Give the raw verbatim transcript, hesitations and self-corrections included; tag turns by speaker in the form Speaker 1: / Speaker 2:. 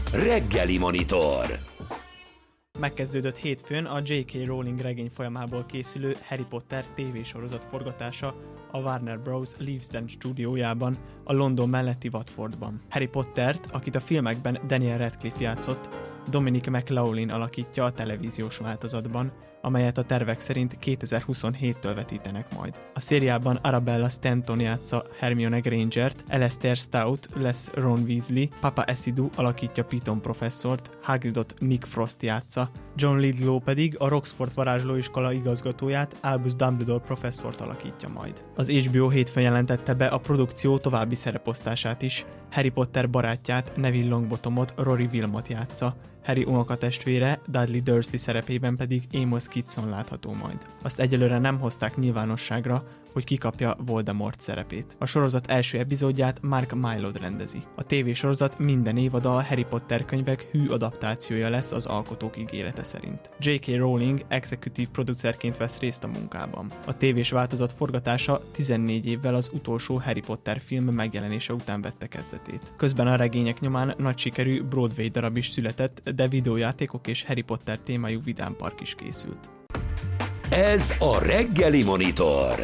Speaker 1: Reggeli Monitor.
Speaker 2: Megkezdődött hétfőn a dzsé ká. Rowling regény folyamából készülő Harry Potter tévésorozat forgatása a Warner Bros. Leavesden stúdiójában, a London melletti Watfordban. Harry Pottert, akit a filmekben Daniel Radcliffe játszott, Dominic McLaughlin alakítja a televíziós változatban, amelyet a tervek szerint kétezer-huszonhéttől vetítenek majd. A szériában Arabella Stanton játsza Hermione Grangert, Alastair Stout lesz Ron Weasley, Papa Esidu alakítja Piton professzort, Hagridot Nick Frost játsza, John Lidlow pedig a Roxford varázslóiskola igazgatóját, Albus Dumbledore professzort alakítja majd. Az há bé o hétfőn jelentette be a produkció további szereposztását is. Harry Potter barátját, Neville Longbottomot Rory Wilmot játsza, Harry unokatestvére, Dudley Dursley szerepében pedig Amos Kitson látható majd. Azt egyelőre nem hozták nyilvánosságra, hogy kikapja Voldemort szerepét. A sorozat első epizódját Mark Mylod rendezi. A tévésorozat minden évada a Harry Potter könyvek hű adaptációja lesz az alkotók ígérete szerint. dzsé ká. Rowling executive producerként vesz részt a munkában. A tévés változat forgatása tizennégy évvel az utolsó Harry Potter film megjelenése után vette kezdetét. Közben a regények nyomán nagy sikerű Broadway darab is született, de videójátékok és Harry Potter témájú vidámpark is készült.
Speaker 1: Ez a Reggeli Monitor.